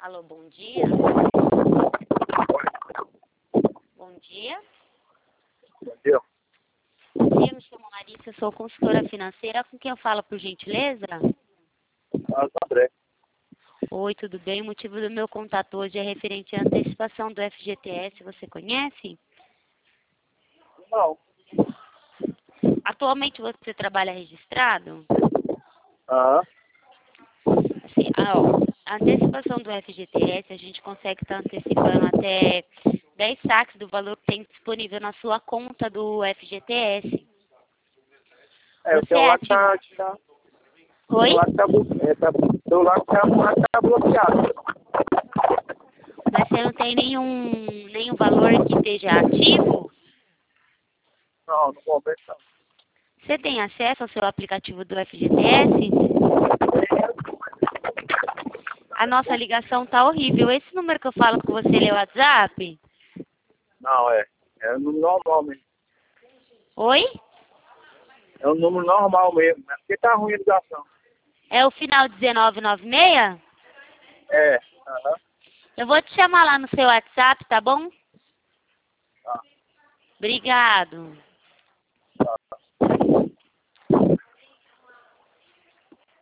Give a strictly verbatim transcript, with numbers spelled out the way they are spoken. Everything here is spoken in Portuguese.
Alô, bom dia. Bom dia. Bom dia. Bom dia, me chamo Larissa, eu sou consultora financeira. Com quem eu falo, por gentileza? Ah, André. Oi, tudo bem? O motivo do meu contato hoje é referente à antecipação do F G T S. Você conhece? Não. Atualmente você trabalha registrado? Ah, Assim, ah, ó, a antecipação do F G T S, a gente consegue estar antecipando até dez saques do valor que tem disponível na sua conta do F G T S. é, o Você é celular que ativo? tá, que tá, o Oi? celular que tá, blo- é, tá, o celular que tá, que tá bloqueado. Mas você não tem nenhum, nenhum valor que esteja ativo? Não, no momento não. Você tem acesso ao seu aplicativo do F G T S? A nossa ligação tá horrível. Esse número que eu falo com você, ele é o WhatsApp? Não, é. É o número normal mesmo. Oi? É o número normal mesmo. É porque tá ruim a ligação. É o final dezenove noventa e seis? É. Aham. Eu vou te chamar lá no seu WhatsApp, tá bom? Tá. Obrigado.